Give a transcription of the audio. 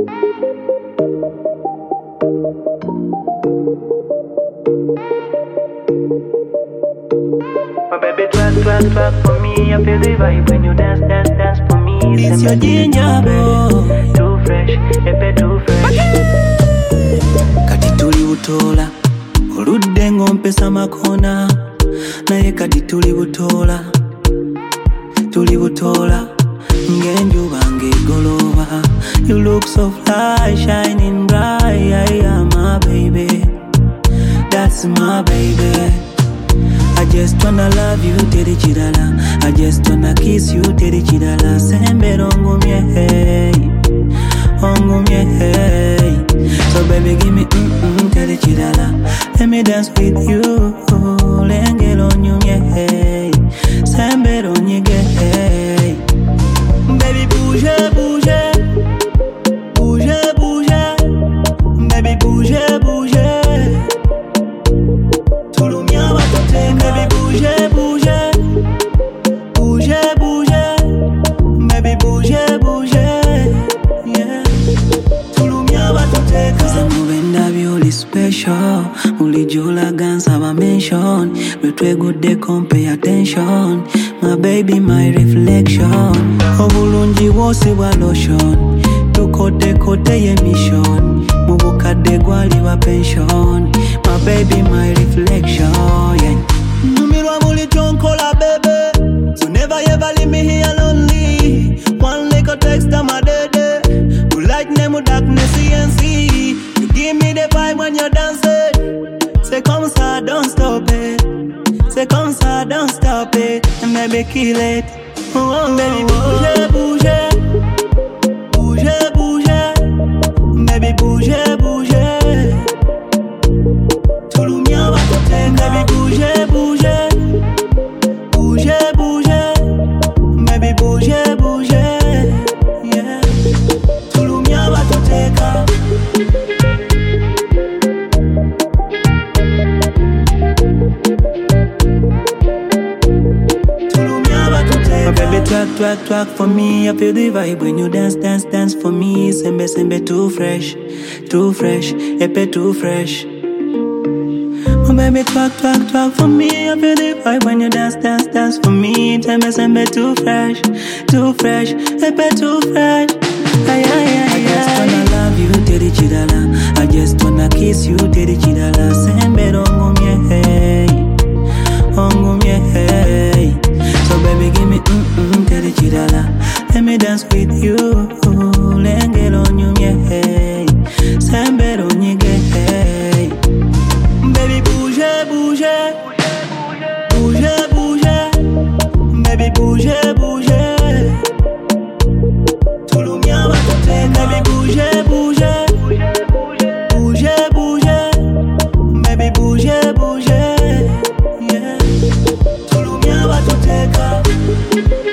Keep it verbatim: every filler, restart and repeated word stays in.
My baby twerk, twerk, twerk for me. I feel the vibe when you dance, dance, dance for me. It's your ginger boy. Too fresh, epe too fresh. Kati tuli butola oludde ngompesa makona naye kati tuli butola tuli butola ng'enjuba ng'egoloba. You look so fly, shining bright, yeah, yeah, my baby, that's my baby. I just wanna love you, teri chidala. I just wanna kiss you, teri chidala. Sembero ngumye, hey, ngumye, hey. So baby, give me mm-mm, teri chidala. Let me dance with you, lengelo nyumye, hey. Sembero nyige, hey. Baby, bouge, bouge, bouge, bouge. Baby, bouge, bouge. Baby, bouge, bouge, bouge, bouge. Baby, bouge, bouge, yeah. Tulumya batuteka. Nze mubenda byoli special. Mulijola gansa ba mention. Lwetwegudde come pay attention. My baby, my reflection. Obulungi wosi bwa lotion. Tukote kote ye mission. Mubukadde gwali ba pension. My baby, my reflection, yeah. Numirwa muli chonkola baby. So never ever leave me here lonely. One little text to my daddy. You like name of darkness, C N C. You give me the vibe when you're dancing. Say come ça, don't stop it. Say come ça, don't stop it. And maybe kill it. Oh, baby, bouge, bouge. Bouge, bouge. Baby, bouge, bouge. Tulumya batuteka. Baby, bouge, bouge. Bouge, bouge. Baby, bouge, bouge. Yeah. Tulumya batuteka. My baby twerk, twerk, twerk for me. I feel the vibe when you dance, dance, dance for me. Sembe, sembe too fresh, too fresh, epe too fresh. My baby twerk, twerk, twerk for me. I feel the vibe when you dance, dance, dance for me. Sembe, sembe too fresh, too fresh, epe too fresh. Ay, ay, ay, I just wanna love you, teri chidala. I just wanna kiss you, teri chidala. Sembe rongumye, hey, ongumye, hey. So baby, give me mm-mm, teri chidala. Let me dance with you, lengelo nyumye, hey. Sembero nyige, hey. Baby, bouge, bouge. Bouge, bouge. Baby, bouge, bouge. Tulumya batuteka. Baby, bouge, bouge. Bouge, bouge. Baby, bouge, bouge. Yeah. Tulumya batuteka.